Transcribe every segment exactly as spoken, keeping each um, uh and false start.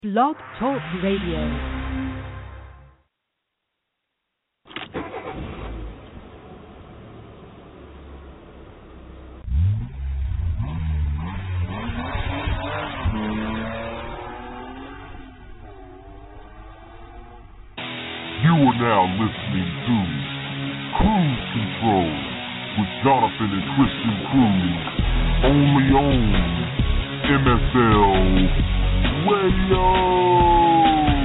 Blog Talk Radio. You are now listening to Cruise Control with Jonathan and Christian Cruz, only on M S L Radio.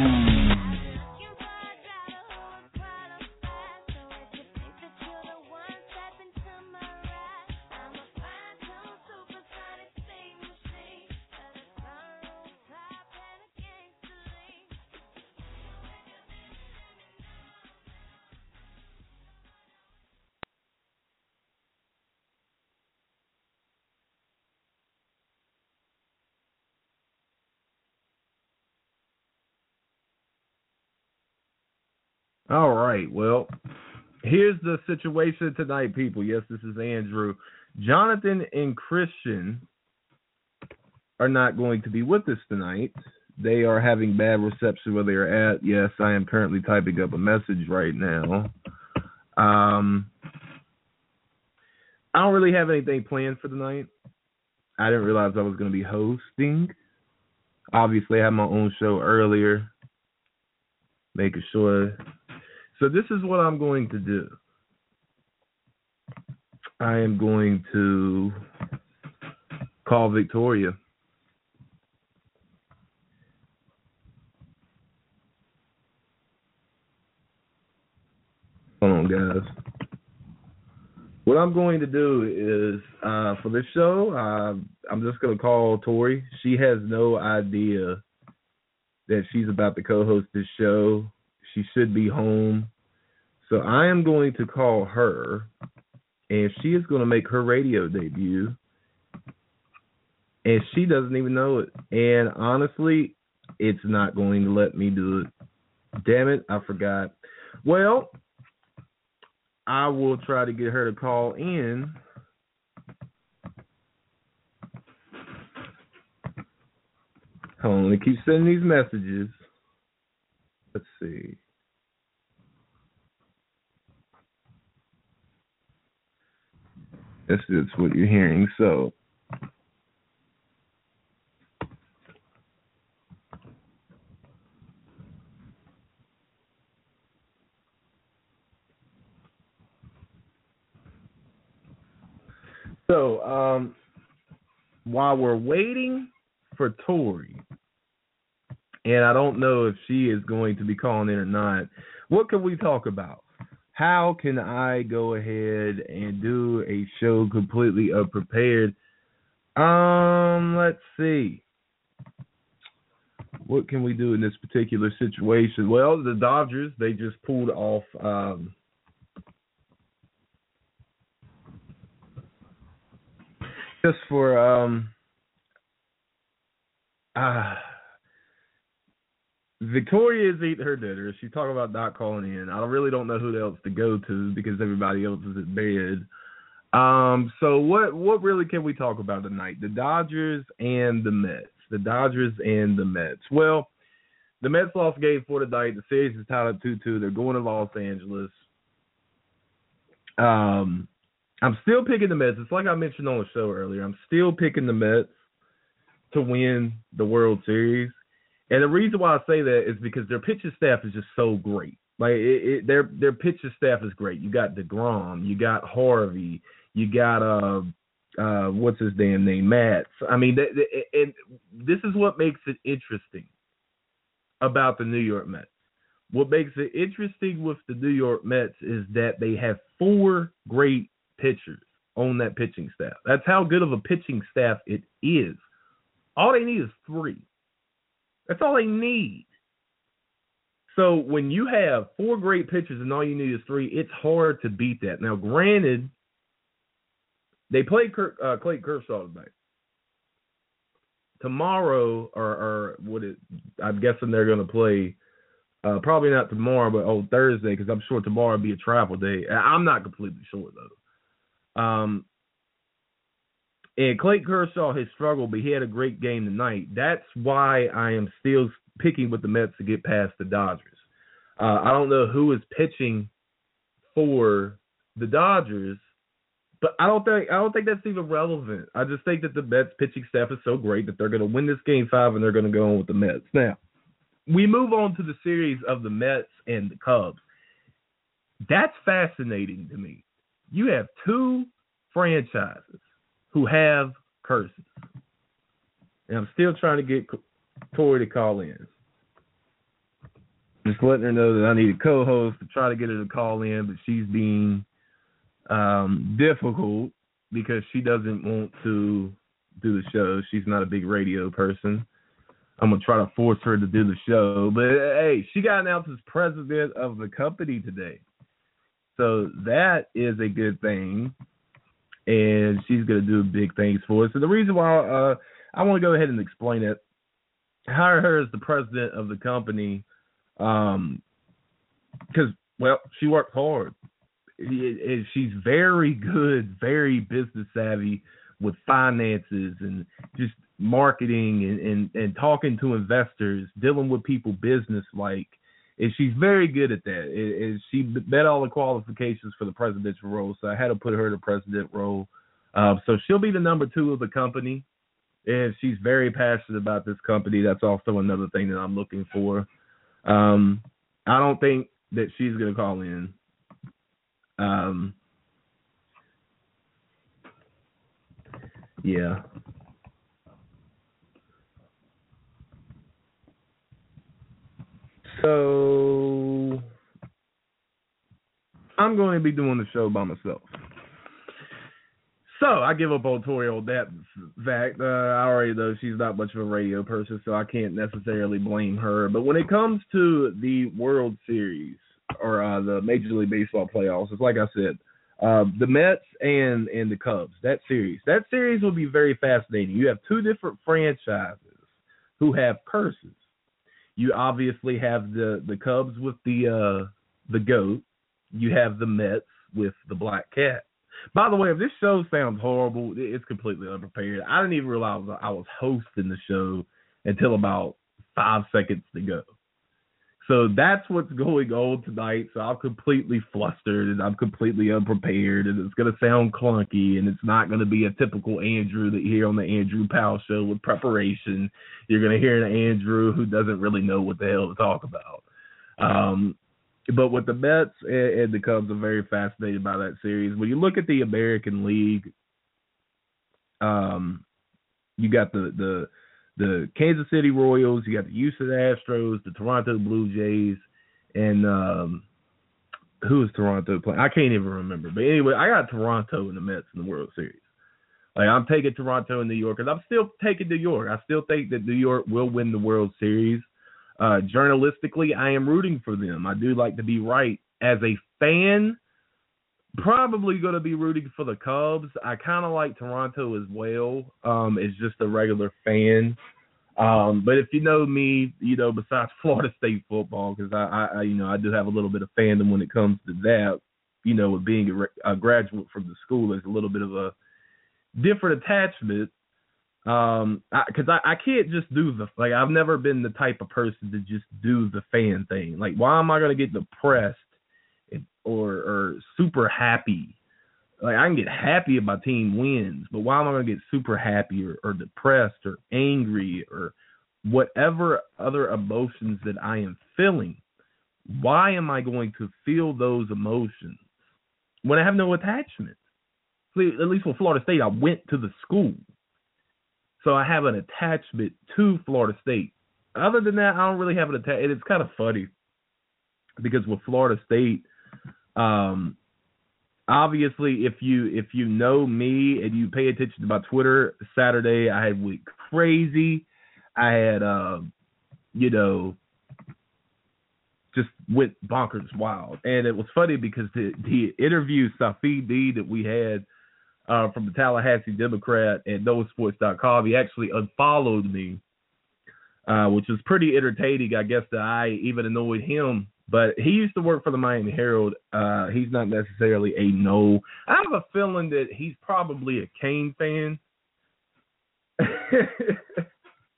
All right, well, here's the situation tonight, people. Yes, this is Andrew. Jonathan and Christian are not going to be with us tonight. They are having bad reception where they are at. Yes, I am currently typing up a message right now. Um, I don't really have anything planned for tonight. I didn't realize I was going to be hosting. Obviously, I had my own show earlier, making sure. So this is what I'm going to do. I am going to call Victoria. Hold on, guys. What I'm going to do is, uh, for this show, uh, I'm just going to call Tori. She has no idea that she's about to co-host this show. She should be home. So I am going to call her, and she is going to make her radio debut. And she doesn't even know it. And honestly, it's not going to let me do it. Damn it, I forgot. Well, I will try to get her to call in. Hold on, let me keep sending these messages. Let's see. That's just what you're hearing. So, so um, while we're waiting for Tori, and I don't know if she is going to be calling in or not, what can we talk about? How can I go ahead and do a show completely unprepared? Um, let's see. What can we do in this particular situation? Well, the Dodgers, they just pulled off um, just for um, uh, Victoria is eating her dinner. She's talking about not calling in. I really don't know who else to go to because everybody else is in bed. Um, so what what really can we talk about tonight? The Dodgers and the Mets. The Dodgers and the Mets. Well, the Mets lost game four tonight. The series is tied up two two. They're going to Los Angeles. Um, I'm still picking the Mets. It's like I mentioned on the show earlier. I'm still picking the Mets to win the World Series. And the reason why I say that is because their pitching staff is just so great. Like it, it, their their pitching staff is great. You got DeGrom, you got Harvey, you got uh uh what's his damn name, Matz. I mean, th- th- and this is what makes it interesting about the New York Mets. What makes it interesting with the New York Mets is that they have four great pitchers on that pitching staff. That's how good of a pitching staff it is. All they need is three. That's all they need. So when you have four great pitchers and all you need is three, it's hard to beat that. Now, granted, they played Kirk, uh, Clayton Kershaw tonight. Tomorrow, or, or what it, I'm guessing they're going to play, uh, probably not tomorrow, but on Thursday, because I'm sure tomorrow will be a travel day. I'm not completely sure, though. Um, And Clayton Kershaw has struggled, but he had a great game tonight. That's why I am still picking with the Mets to get past the Dodgers. Uh, I don't know who is pitching for the Dodgers, but I don't think I don't think that's even relevant. I just think that the Mets pitching staff is so great that they're going to win this game five and they're going to go on with the Mets. Now, we move on to the series of the Mets and the Cubs. That's fascinating to me. You have two franchises who have curses. And I'm still trying to get Tori to call in. Just letting her know that I need a co-host to try to get her to call in, but she's being um, difficult because she doesn't want to do the show. She's not a big radio person. I'm going to try to force her to do the show. But, hey, she got announced as president of the company today. So that is a good thing. And she's going to do big things for us. So the reason why uh, I want to go ahead and explain it, hire her as the president of the company um, because, well, she works hard. She's very good, very business savvy with finances and just marketing and, and, and talking to investors, dealing with people business-like. And she's very good at that. And she met all the qualifications for the presidential role, so I had to put her in the president role. Uh, so she'll be the number two of the company, and she's very passionate about this company. That's also another thing that I'm looking for. Um, I don't think that she's going to call in. Um, yeah. So I'm going to be doing the show by myself. So I give up on Tori on that fact. Uh, I already know she's not much of a radio person, so I can't necessarily blame her. But when it comes to the World Series or uh, the Major League Baseball playoffs, it's like I said, uh, the Mets and, and the Cubs, that series, that series will be very fascinating. You have two different franchises who have curses. You obviously have the, the Cubs with the uh, the goat. You have the Mets with the black cat. By the way, if this show sounds horrible, it's completely unprepared. I didn't even realize I was hosting the show until about five seconds to go. So that's what's going on tonight. So I'm completely flustered and I'm completely unprepared, and it's going to sound clunky, and it's not going to be a typical Andrew that you hear on the Andrew Powell show with preparation. You're going to hear an Andrew who doesn't really know what the hell to talk about. Um, but with the Mets and, and the Cubs, I'm very fascinated by that series. When you look at the American League, um, you got the the the Kansas City Royals, you got the Houston Astros, the Toronto Blue Jays, and um, who is Toronto playing? I can't even remember. But anyway, I got Toronto and the Mets in the World Series. Like, I'm taking Toronto and New York, and I'm still taking New York. I still think that New York will win the World Series. Uh, journalistically, I am rooting for them. I do like to be right. As a fan, probably going to be rooting for the Cubs. I kind of like Toronto as well. Um, as just a regular fan. Um, but if you know me, you know, besides Florida State football, because I, I, you know, I do have a little bit of fandom when it comes to that. You know, with being a, a graduate from the school, there's a little bit of a different attachment. Um, because I, I, I can't just do the like. I've never been the type of person to just do the fan thing. Like, why am I going to get depressed or or super happy? Like, I can get happy if my team wins, but why am I going to get super happy or, or depressed or angry or whatever other emotions that I am feeling? Why am I going to feel those emotions when I have no attachment? At least with Florida State, I went to the school. So I have an attachment to Florida State. Other than that, I don't really have an attachment. It's kind of funny because with Florida State, um, obviously, if you if you know me and you pay attention to my Twitter, Saturday I had went crazy. I had, uh, you know, just went bonkers wild. And it was funny because the, the interview Safi D that we had Uh, from the Tallahassee Democrat at Noah Sports dot com, he actually unfollowed me, uh, which was pretty entertaining. I guess that I even annoyed him. But he used to work for the Miami Herald. Uh, he's not necessarily a no. I have a feeling that he's probably a Kane fan.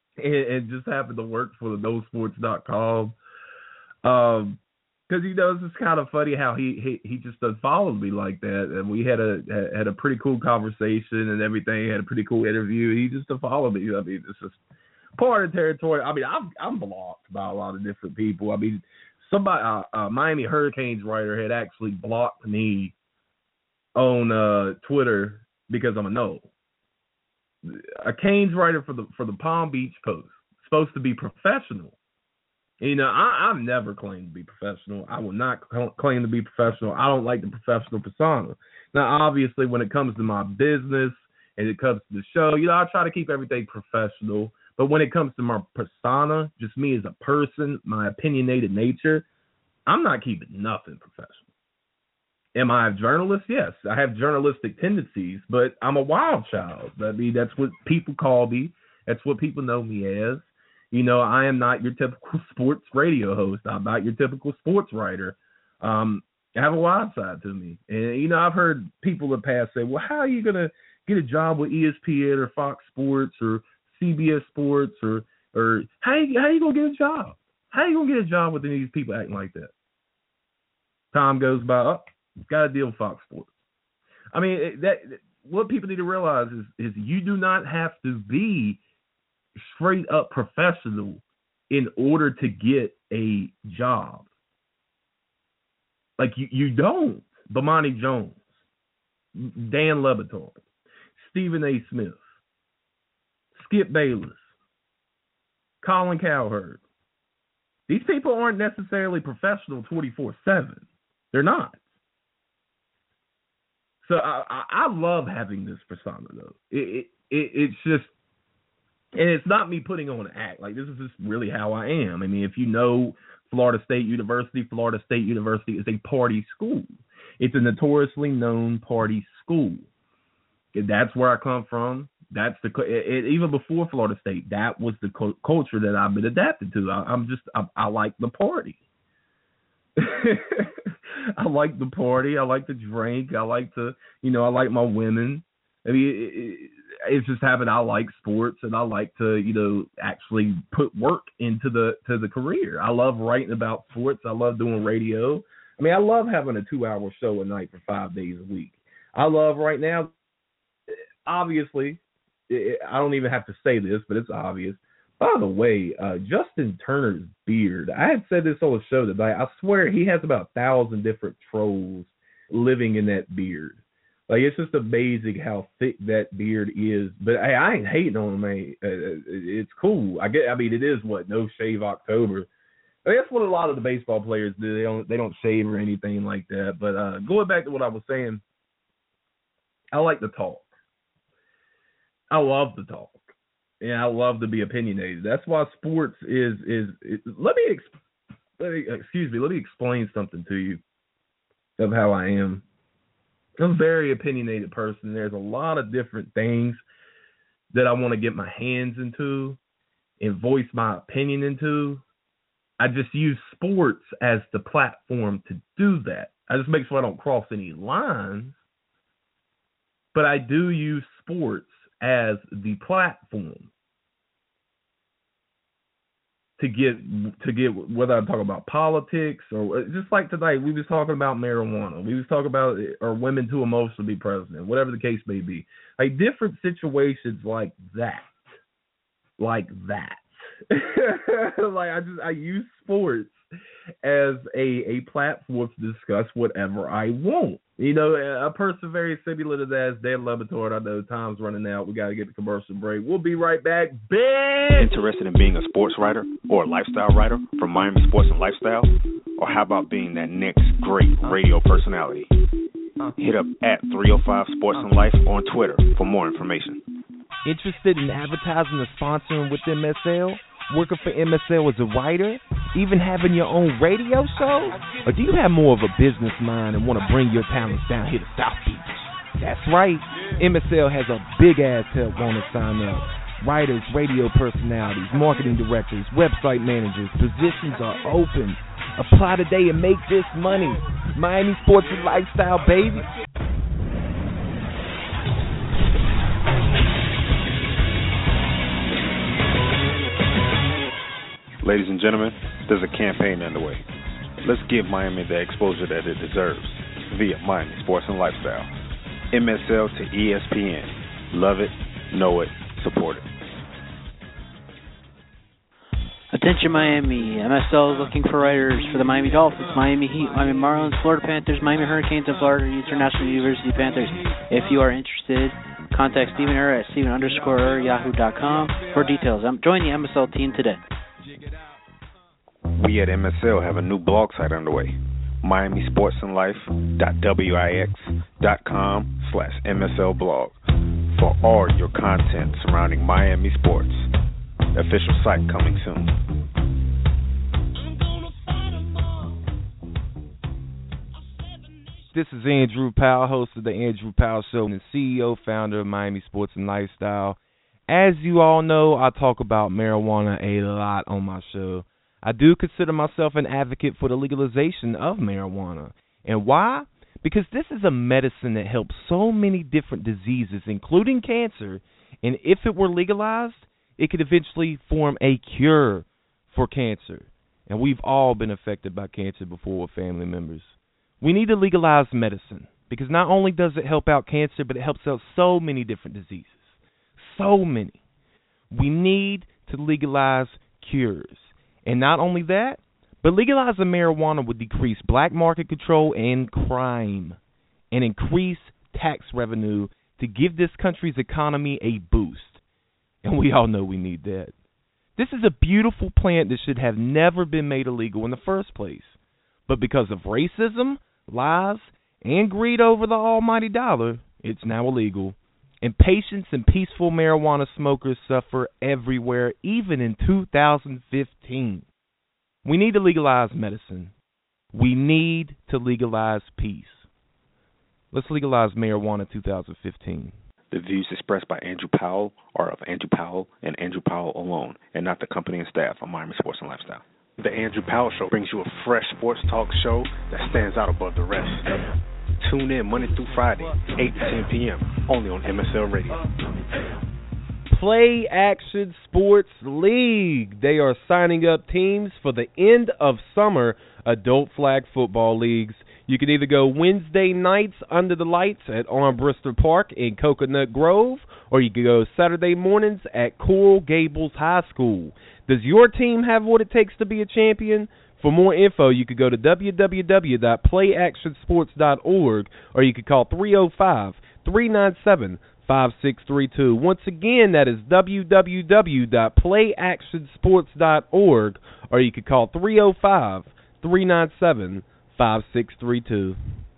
and, and just happened to work for the no sports dot com. Um, because you know, it's just kind of funny how he, he he just unfollowed me like that, and we had a had a pretty cool conversation and everything. Had a pretty cool interview. He just unfollowed me. I mean, it's just part of the territory. I mean, I'm I'm blocked by a lot of different people. I mean, somebody, uh, uh, Miami Hurricanes writer had actually blocked me on uh, Twitter because I'm a no. A Canes writer for the for the Palm Beach Post, supposed to be professional. You know, I, I've never claimed to be professional. I will not claim to be professional. I don't like the professional persona. Now, obviously, when it comes to my business and it comes to the show, you know, I try to keep everything professional. But when it comes to my persona, just me as a person, my opinionated nature, I'm not keeping nothing professional. Am I a journalist? Yes, I have journalistic tendencies, but I'm a wild child. I mean, that's what people call me. That's what people know me as. You know, I am not your typical sports radio host. I'm not your typical sports writer. Um, I have a wild side to me. And, you know, I've heard people in the past say, well, how are you going to get a job with E S P N or Fox Sports or C B S Sports or or how you, how you going to get a job? How you going to get a job with any of these people acting like that? Time goes by, oh, got to deal with Fox Sports. I mean, that what people need to realize is, is you do not have to be straight up professional in order to get a job. Like you, you don't. Bomani Jones, Dan Le Batard, Stephen A. Smith, Skip Bayless, Colin Cowherd. These people aren't necessarily professional twenty-four seven. They're not. So I, I, I love having this persona, though. It, it, it it's just. And it's not me putting on an act. Like, this is just really how I am. I mean, if you know Florida State University, Florida State University is a party school. It's a notoriously known party school. That's where I come from. That's the it, even before Florida State, that was the co- culture that I've been adapted to. I, I'm just I, I like the party. I like the party. I like to drink. I like to, you know, I like my women. I mean, it, it, it's just happened. I like sports, and I like to, you know, actually put work into the to the career. I love writing about sports. I love doing radio. I mean, I love having a two-hour show a night for five days a week. I love right now. Obviously, it, I don't even have to say this, but it's obvious. By the way, uh, Justin Turner's beard. I had said this on the show tonight. I swear he has about a thousand different trolls living in that beard. Like, it's just amazing how thick that beard is. But hey, I ain't hating on him, man. Uh, it's cool. I get. I mean, it is what no shave October. I mean, that's what a lot of the baseball players do. They don't. They don't shave or anything like that. But uh, going back to what I was saying, I like to talk. I love to talk, and I love to be opinionated. That's why sports is is. is let me, ex- let me excuse me. Let me explain something to you of how I am. I'm a very opinionated person. There's a lot of different things that I want to get my hands into and voice my opinion into. I just use sports as the platform to do that. I just make sure I don't cross any lines, but I do use sports as the platform to get to get whether I'm talking about politics or just like tonight, we was talking about marijuana. We was talking about or women too emotional to be president, whatever the case may be. Like different situations like that, like that. Like I just I use sports as a a platform to discuss whatever I want. You know, a person very similar to that is Dan Le Batard. I know time's running out. We got to get the commercial break. We'll be right back. Bitch! Interested in being a sports writer or a lifestyle writer from Miami Sports and Lifestyle? Or how about being that next great radio personality? Hit up at three oh five Sports and Life on Twitter for more information. Interested in advertising or sponsoring with M S L? Working for M S L as a writer? Even having your own radio show? Or do you have more of a business mind and want to bring your talents down here to South Beach? That's right. M S L has a big-ass help want to sign up. Writers, radio personalities, marketing directors, website managers, positions are open. Apply today and make this money. Miami Sports and Lifestyle, baby. Ladies and gentlemen, there's a campaign underway. Let's give Miami the exposure that it deserves via Miami Sports and Lifestyle. M S L to E S P N. Love it, know it, support it. Attention Miami, M S L is looking for writers for the Miami Dolphins, Miami Heat, Miami Marlins, Florida Panthers, Miami Hurricanes, and Florida International University Panthers. If you are interested, contact Stephen Err at Stephen underscore Err, yahoo dot com for details. Um, join the M S L team today. We at M S L have a new blog site underway. Miami Sports and Life dot wix dot com slash M S L blog for all your content surrounding Miami sports. Official site coming soon. This is Andrew Powell, host of the Andrew Powell Show and C E O, founder of Miami Sports and Lifestyle. As you all know, I talk about marijuana a lot on my show. I do consider myself an advocate for the legalization of marijuana. And why? Because this is a medicine that helps so many different diseases, including cancer, and if it were legalized, it could eventually form a cure for cancer. And we've all been affected by cancer before with family members. We need to legalize medicine because not only does it help out cancer, but it helps out so many different diseases. So many. We need to legalize cures. And not only that, but legalizing marijuana would decrease black market control and crime and increase tax revenue to give this country's economy a boost. And we all know we need that. This is a beautiful plant that should have never been made illegal in the first place. But because of racism, lies, and greed over the almighty dollar, it's now illegal. And patients and peaceful marijuana smokers suffer everywhere, even in two thousand fifteen. We need to legalize medicine. We need to legalize peace. Let's legalize marijuana two thousand fifteen. The views expressed by Andrew Powell are of Andrew Powell and Andrew Powell alone, and not the company and staff of Miami Sports and Lifestyle. The Andrew Powell Show brings you a fresh sports talk show that stands out above the rest. Tune in Monday through Friday, eight to ten p.m., only on M S L Radio. Play Action Sports League. They are signing up teams for the end of summer adult flag football leagues. You can either go Wednesday nights under the lights at Armbruster Park in Coconut Grove, or you can go Saturday mornings at Coral Gables High School. Does your team have what it takes to be a champion? For more info, you could go to w w w dot play action sports dot org, or you could call three oh five, three nine seven, five six three two. Once again, that is w w w dot play action sports dot org, or you could call three oh five, three nine seven, five six three two.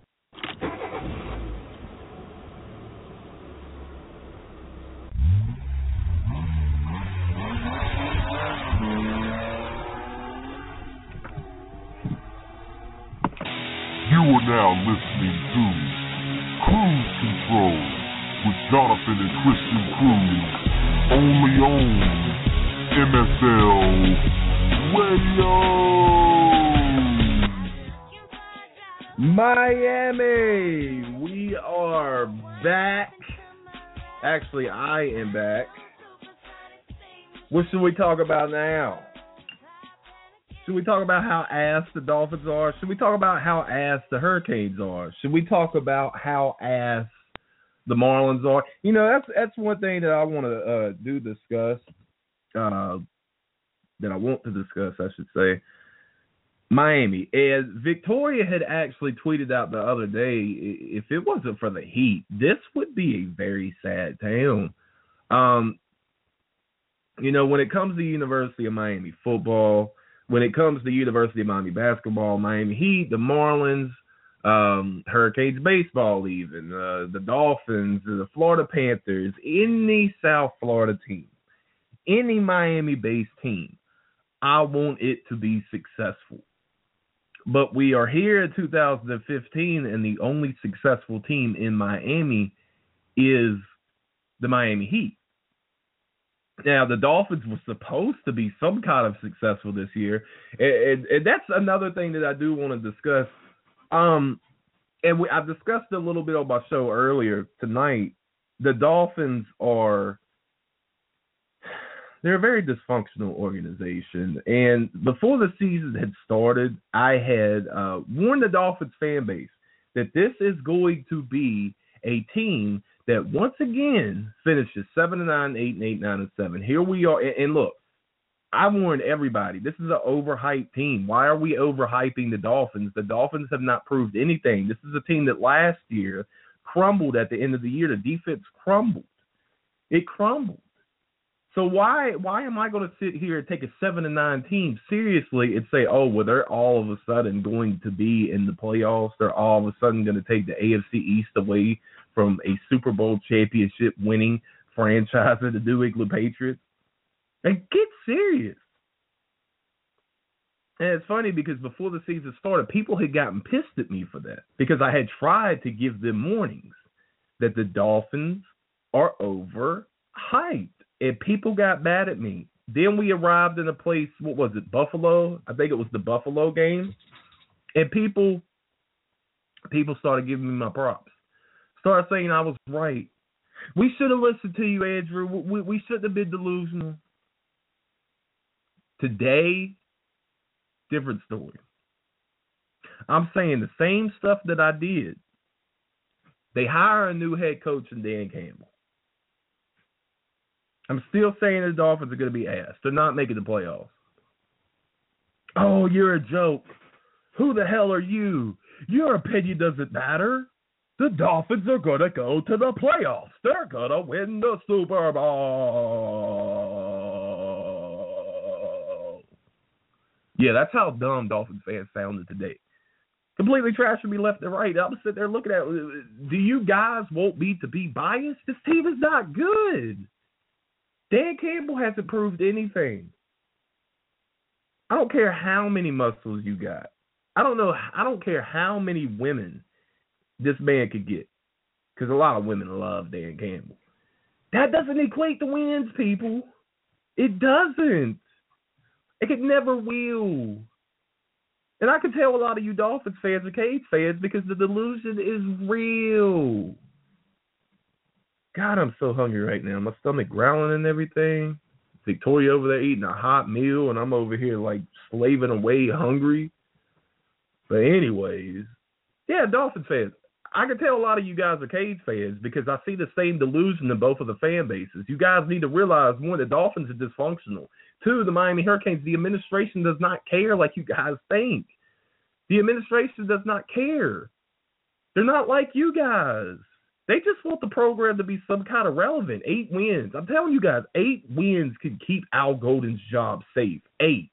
You are now listening to Cruise Control with Jonathan and Christian Cruz, only on M S L Radio. Miami, we are back. Actually, I am back. What should we talk about now? Should we talk about how ass the Dolphins are? Should we talk about how ass the Hurricanes are? Should we talk about how ass the Marlins are? You know, that's that's one thing that I want to uh, do discuss, uh, that I want to discuss, I should say. Miami. As Victoria had actually tweeted out the other day, if it wasn't for the heat, this would be a very sad town. Um, you know, when it comes to University of Miami football, when it comes to University of Miami basketball, Miami Heat, the Marlins, um, Hurricanes baseball even, uh, the Dolphins, the Florida Panthers, any South Florida team, any Miami-based team, I want it to be successful. But we are here in two thousand fifteen, and the only successful team in Miami is the Miami Heat. Now, the Dolphins were supposed to be some kind of successful this year, and, and, and that's another thing that I do want to discuss. Um, and we, I discussed a little bit on my show earlier tonight. The Dolphins are they're a very dysfunctional organization. And before the season had started, I had uh, warned the Dolphins fan base that this is going to be a team that once again finishes seven and nine, eight and eight, nine and seven. Here we are. And, and look, I warned everybody, this is an overhyped team. Why are we overhyping the Dolphins? The Dolphins have not proved anything. This is a team that last year crumbled at the end of the year. The defense crumbled. It crumbled. So why why am I going to sit here and take a seven and nine team seriously and say, oh, well, they're all of a sudden going to be in the playoffs. They're all of a sudden going to take the A F C East away from a Super Bowl championship winning franchise of the New England Patriots. And get serious. And it's funny because before the season started, people had gotten pissed at me for that because I had tried to give them warnings that the Dolphins are overhyped. And people got mad at me. Then we arrived in a place, what was it, Buffalo? I think it was the Buffalo game. And people people started giving me my props. Started saying I was right. We should have listened to you, Andrew. We, we shouldn't have been delusional. Today, different story. I'm saying the same stuff that I did. They hire a new head coach in Dan Campbell. I'm still saying the Dolphins are going to be ass. They're not making the playoffs. Oh, you're a joke. Who the hell are you? Your opinion doesn't matter. The Dolphins are going to go to the playoffs. They're going to win the Super Bowl. Yeah, that's how dumb Dolphins fans sounded today. Completely trashing me left and right. I'm sitting there looking at, do you guys want me to be biased? This team is not good. Dan Campbell hasn't proved anything. I don't care how many muscles you got. I don't know. I don't care how many women this man could get, because a lot of women love Dan Campbell. That doesn't equate to wins, people. It doesn't. It could never will. And I can tell a lot of you Dolphins fans are Cage fans because the delusion is real. God, I'm so hungry right now. My stomach growling and everything. Victoria over there eating a hot meal, and I'm over here like slaving away hungry. But anyways, yeah, Dolphins fans. I can tell a lot of you guys are Cage fans because I see the same delusion in both of the fan bases. You guys need to realize, one, the Dolphins are dysfunctional. Two, the Miami Hurricanes, the administration does not care like you guys think. The administration does not care. They're not like you guys. They just want the program to be some kind of relevant. Eight wins. I'm telling you guys, eight wins can keep Al Golden's job safe. Eight.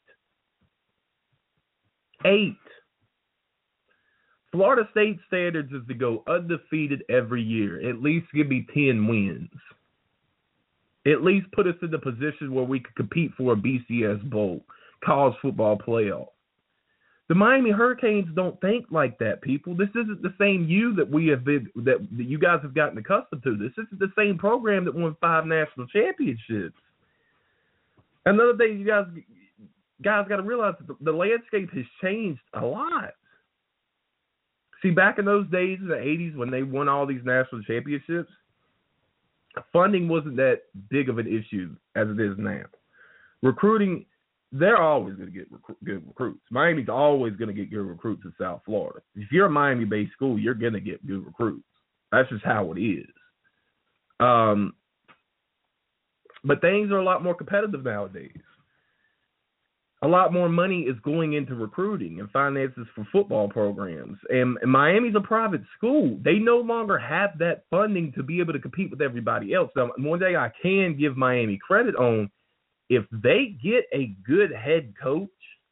Eight. Florida State standards is to go undefeated every year. At least give me ten wins. At least put us in the position where we could compete for a B C S Bowl, college football playoff. The Miami Hurricanes don't think like that, people. This isn't the same you that we have been that, that you guys have gotten accustomed to. This isn't the same program that won five national championships. Another thing you guys guys got to realize, the, the landscape has changed a lot. See, back in those days in the eighties when they won all these national championships, funding wasn't that big of an issue as it is now. Recruiting, they're always going to get recru- good recruits. Miami's always going to get good recruits in South Florida. If you're a Miami-based school, you're going to get good recruits. That's just how it is. Um, but things are a lot more competitive nowadays. A lot more money is going into recruiting and finances for football programs. And, and Miami's a private school. They no longer have that funding to be able to compete with everybody else. Now, one day I can give Miami credit on, if they get a good head coach,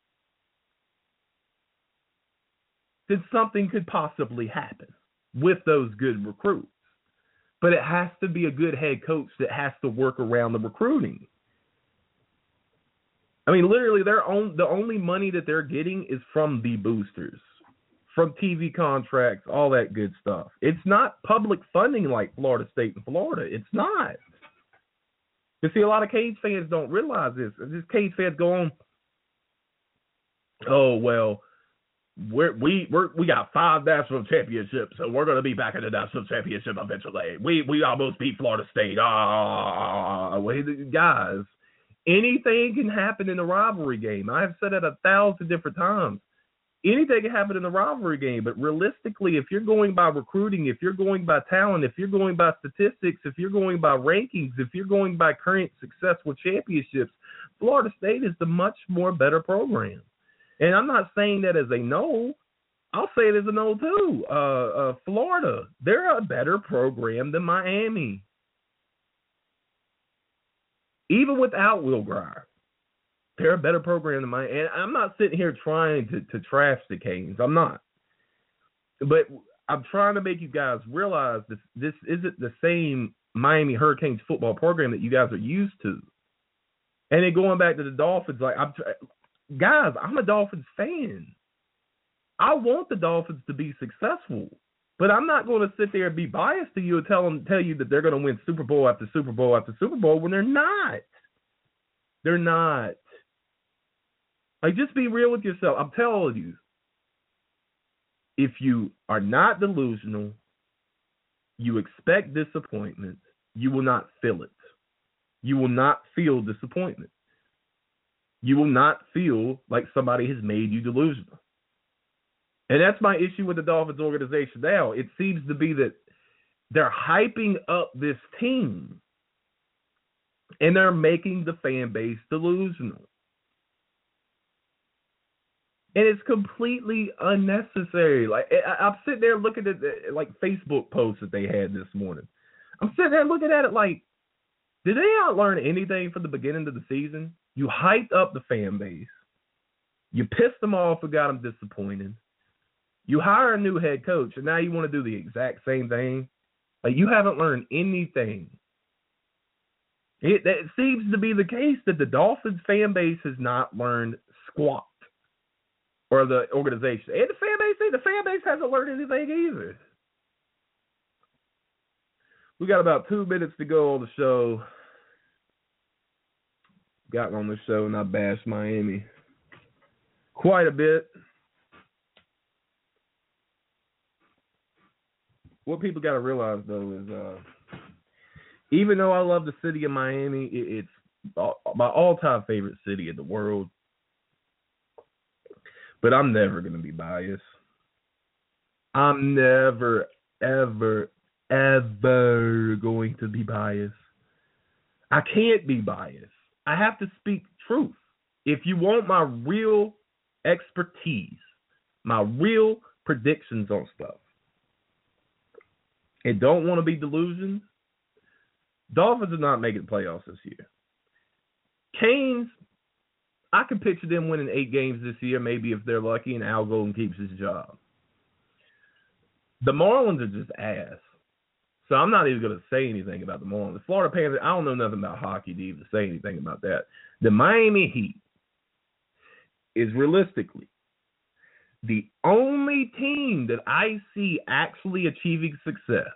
then something could possibly happen with those good recruits. But it has to be a good head coach that has to work around the recruiting. I mean, literally, their own the only money that they're getting is from the boosters, from T V contracts, all that good stuff. It's not public funding like Florida State and Florida. It's not. You see, a lot of Cage fans don't realize this. These Cage fans go on, oh, well, we're, we we're, we got five national championships, so we're going to be back in the national championship eventually. We we almost beat Florida State. Ah, well, guys, Anything can happen in a rivalry game. I have said it a thousand different times. Anything can happen in a rivalry game, but realistically, if you're going by recruiting, if you're going by talent, if you're going by statistics, if you're going by rankings, if you're going by current successful championships, Florida State is the much more better program. And I'm not saying that as a no. I'll say it as a no, too. Uh, uh, Florida, they're a better program than Miami. Even without Will Grier, they're a better program than Miami. And I'm not sitting here trying to, to trash the Canes. I'm not. But I'm trying to make you guys realize this, this isn't the same Miami Hurricanes football program that you guys are used to. And then going back to the Dolphins, like I'm, guys, I'm a Dolphins fan. I want the Dolphins to be successful, but I'm not going to sit there and be biased to you and tell them, tell you that they're going to win Super Bowl after Super Bowl after Super Bowl when they're not. They're not. Like, just be real with yourself. I'm telling you, if you are not delusional, you expect disappointment, you will not feel it. You will not feel disappointment. You will not feel like somebody has made you delusional. And that's my issue with the Dolphins organization now. It seems to be that they're hyping up this team and they're making the fan base delusional. And it's completely unnecessary. Like I, I'm sitting there looking at the, like Facebook posts that they had this morning. I'm sitting there looking at it like, did they not learn anything from the beginning of the season? You hyped up the fan base. You pissed them off and got them disappointed. You hire a new head coach, and now you want to do the exact same thing. Like, you haven't learned anything. It, it seems to be the case that the Dolphins fan base has not learned squat, or the organization. And the fan base, the fan base hasn't learned anything either. We got about two minutes to go on the show. Gotten on the show and I bashed Miami quite a bit. What people got to realize, though, is uh, even though I love the city of Miami, it, it's my all-time favorite city in the world. But I'm never going to be biased. I'm never, ever, ever going to be biased. I can't be biased. I have to speak truth. If you want my real expertise, my real predictions on stuff, and don't want to be delusioned, Dolphins are not making playoffs this year. Canes, I can picture them winning eight games this year, maybe if they're lucky and Al Golden keeps his job. The Marlins are just ass. So I'm not even going to say anything about the Marlins. The Florida Panthers, I don't know nothing about hockey to even say anything about that. The Miami Heat is realistically the only team that I see actually achieving success.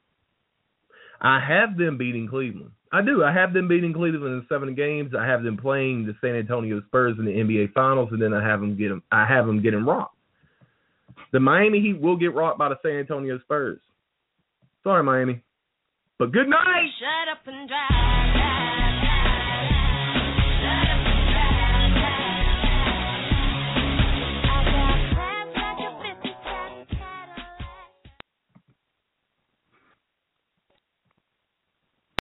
I have them beating Cleveland. I do. I have them beating Cleveland in seven games. I have them playing the San Antonio Spurs in the N B A Finals, and then I have them get them. I have them getting rocked. The Miami Heat will get rocked by the San Antonio Spurs. Sorry, Miami, but good night. Shut up and drive.